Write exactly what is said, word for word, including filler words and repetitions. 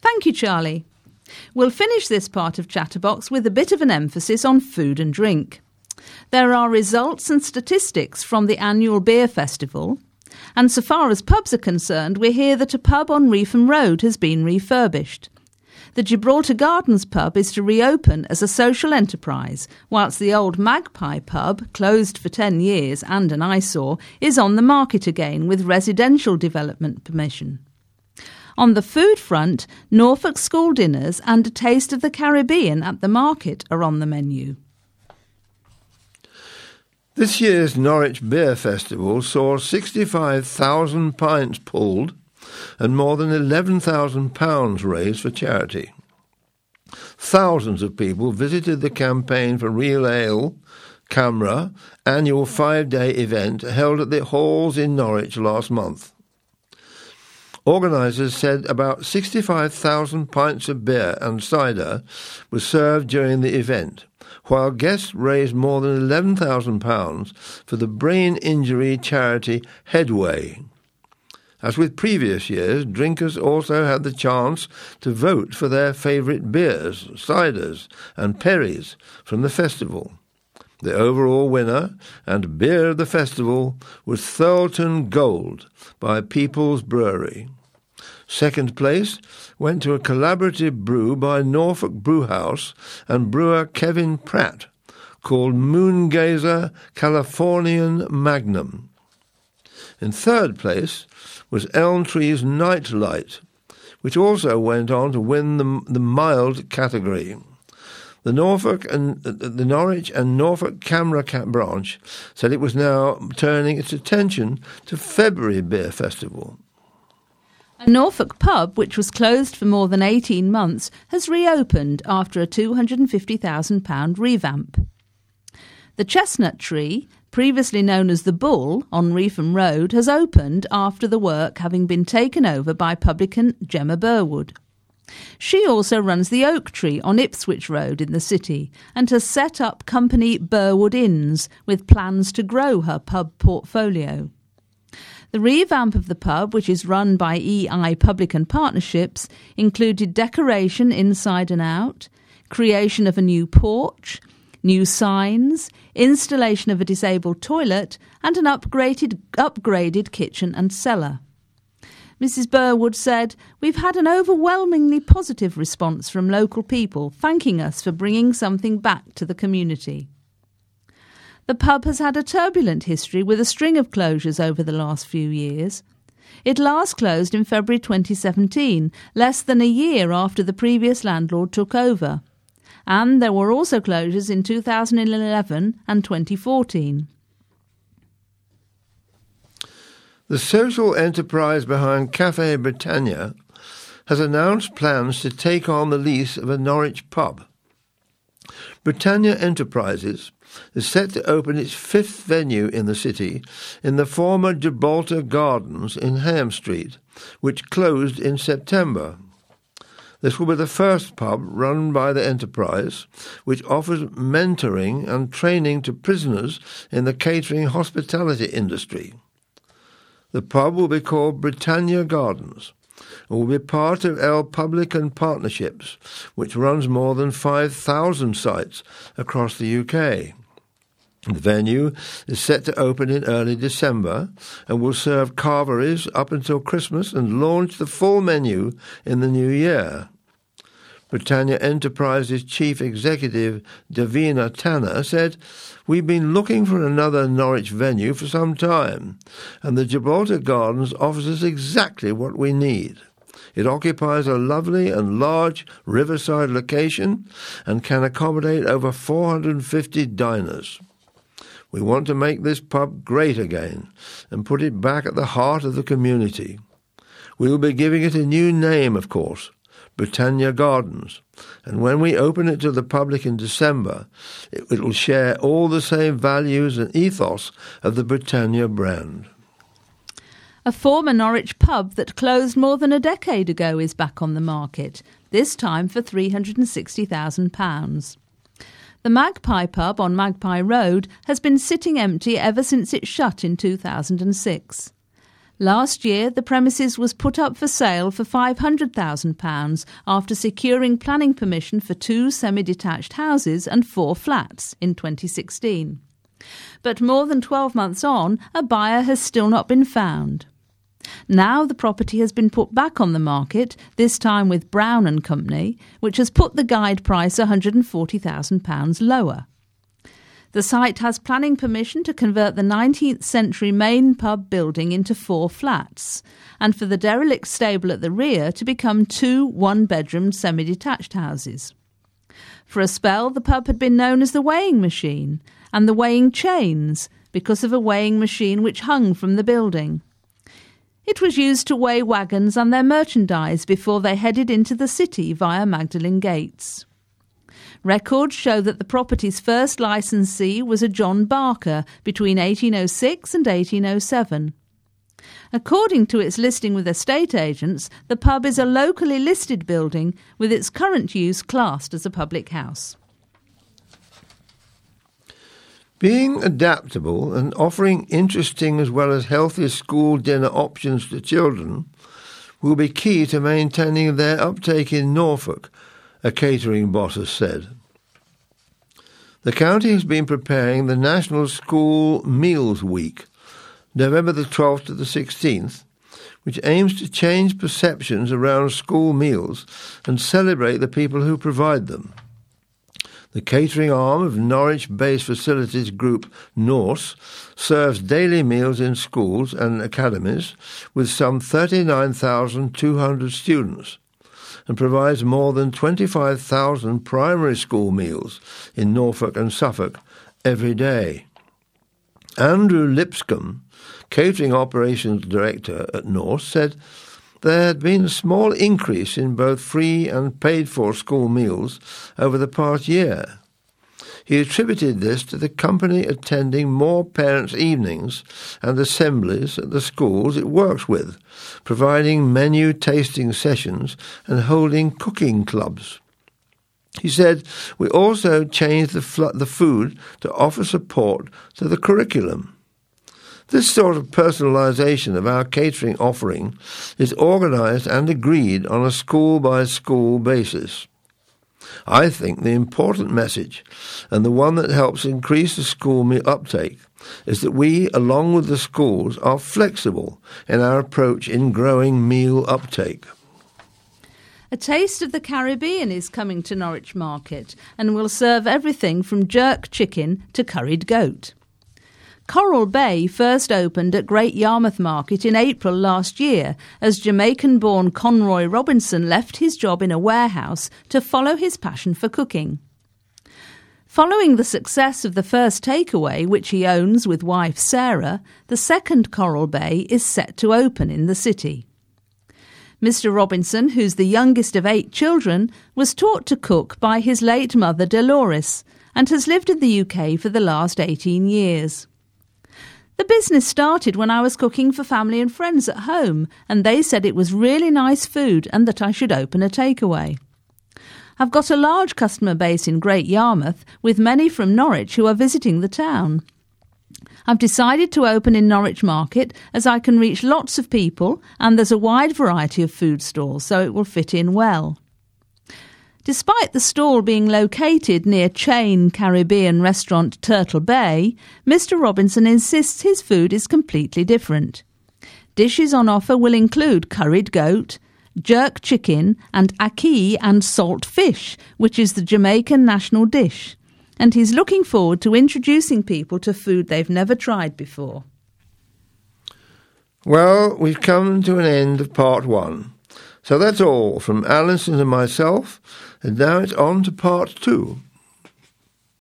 Thank you, Charlie. We'll finish this part of Chatterbox with a bit of an emphasis on food and drink. There are results and statistics from the annual beer festival, and so far as pubs are concerned, we hear that a pub on Reefham Road has been refurbished. The Gibraltar Gardens pub is to reopen as a social enterprise, whilst the old Magpie pub, closed for ten years and an eyesore, is on the market again with residential development permission. On the food front, Norfolk school dinners and a taste of the Caribbean at the market are on the menu. This year's Norwich Beer Festival saw sixty-five thousand pints pulled and more than eleven thousand pounds raised for charity. Thousands of people visited the campaign for Real Ale, CAMRA, annual five-day event held at the halls in Norwich last month. Organisers said about sixty-five thousand pints of beer and cider were served during the event, while guests raised more than eleven thousand pounds for the brain injury charity Headway. As with previous years, drinkers also had the chance to vote for their favourite beers, ciders and perries from the festival. The overall winner and beer of the festival was Thurleton Gold by People's Brewery. Second place went to a collaborative brew by Norfolk Brewhouse and brewer Kevin Pratt, called Moongazer Californian Magnum. In third place was Elm Tree's Nightlight, which also went on to win the, the mild category. The Norfolk and the Norwich and Norfolk CAMRA branch said it was now turning its attention to February Beer Festival. A Norfolk pub, which was closed for more than eighteen months, has reopened after a two hundred fifty thousand pounds revamp. The Chestnut Tree, previously known as the Bull on Reefham Road, has opened after the work having been taken over by publican Gemma Burwood. She also runs the Oak Tree on Ipswich Road in the city and has set up company Burwood Inns with plans to grow her pub portfolio. The revamp of the pub, which is run by E I Publican Partnerships, included decoration inside and out, creation of a new porch, new signs, installation of a disabled toilet and an upgraded, upgraded kitchen and cellar. Missus Burwood said, "We've had an overwhelmingly positive response from local people thanking us for bringing something back to the community." The pub has had a turbulent history with a string of closures over the last few years. It last closed in February twenty seventeen, less than a year after the previous landlord took over. And there were also closures in two thousand eleven and twenty fourteen. The social enterprise behind Café Britannia has announced plans to take on the lease of a Norwich pub. Britannia Enterprises is set to open its fifth venue in the city in the former Gibraltar Gardens in Ham Street, which closed in September. This will be the first pub run by the enterprise, which offers mentoring and training to prisoners in the catering hospitality industry. The pub will be called Britannia Gardens and will be part of El Publican Partnerships, which runs more than five thousand sites across the U K. The venue is set to open in early December and will serve carveries up until Christmas and launch the full menu in the new year. Britannia Enterprises Chief Executive Davina Tanner said, "We've been looking for another Norwich venue for some time, and the Gibraltar Gardens offers us exactly what we need. It occupies a lovely and large riverside location and can accommodate over four hundred fifty diners. We want to make this pub great again and put it back at the heart of the community. We will be giving it a new name, of course, Britannia Gardens, and when we open it to the public in December, it, it will share all the same values and ethos of the Britannia brand." A former Norwich pub that closed more than a decade ago is back on the market, this time for three hundred sixty thousand pounds. The Magpie pub on Magpie Road has been sitting empty ever since it shut in two thousand six. Last year, the premises was put up for sale for five hundred thousand pounds after securing planning permission for two semi-detached houses and four flats in twenty sixteen. But more than twelve months on, a buyer has still not been found. Now the property has been put back on the market, this time with Brown and Company, which has put the guide price one hundred forty thousand pounds lower. The site has planning permission to convert the nineteenth century main pub building into four flats, and for the derelict stable at the rear to become two one-bedroom semi-detached houses. For a spell, the pub had been known as the Weighing Machine and the Weighing Chains because of a weighing machine which hung from the building. It was used to weigh wagons and their merchandise before they headed into the city via Magdalen Gates. Records show that the property's first licensee was a John Barker between eighteen oh six and eighteen oh seven. According to its listing with estate agents, the pub is a locally listed building with its current use classed as a public house. Being adaptable and offering interesting as well as healthy school dinner options to children will be key to maintaining their uptake in Norfolk, a catering boss has said. The county has been preparing the National School Meals Week, November the twelfth to the sixteenth, which aims to change perceptions around school meals and celebrate the people who provide them. The catering arm of Norwich-based facilities group Norse serves daily meals in schools and academies with some thirty-nine thousand two hundred students, and provides more than twenty-five thousand primary school meals in Norfolk and Suffolk every day. Andrew Lipscomb, Catering Operations Director at Norse, said there had been a small increase in both free and paid-for school meals over the past year. He attributed this to the company attending more parents' evenings and assemblies at the schools it works with, providing menu tasting sessions and holding cooking clubs. He said, "We also changed the, fl- the food to offer support to the curriculum. This sort of personalisation of our catering offering is organised and agreed on a school-by-school basis. I think the important message, and the one that helps increase the school meal uptake, is that we, along with the schools, are flexible in our approach in growing meal uptake." A taste of the Caribbean is coming to Norwich Market and will serve everything from jerk chicken to curried goat. Coral Bay first opened at Great Yarmouth Market in April last year as Jamaican-born Conroy Robinson left his job in a warehouse to follow his passion for cooking. Following the success of the first takeaway, which he owns with wife Sarah, the second Coral Bay is set to open in the city. Mister Robinson, who's the youngest of eight children, was taught to cook by his late mother Dolores and has lived in the U K for the last eighteen years. The business started when I was cooking for family and friends at home, and they said it was really nice food and that I should open a takeaway. I've got a large customer base in Great Yarmouth, with many from Norwich who are visiting the town. I've decided to open in Norwich Market as I can reach lots of people and there's a wide variety of food stalls, so it will fit in well. Despite the stall being located near chain Caribbean restaurant Turtle Bay, Mister Robinson insists his food is completely different. Dishes on offer will include curried goat, jerk chicken and ackee and salt fish, which is the Jamaican national dish. And he's looking forward to introducing people to food they've never tried before. Well, we've come to an end of part one. So that's all from Alison and myself, and now it's on to part two.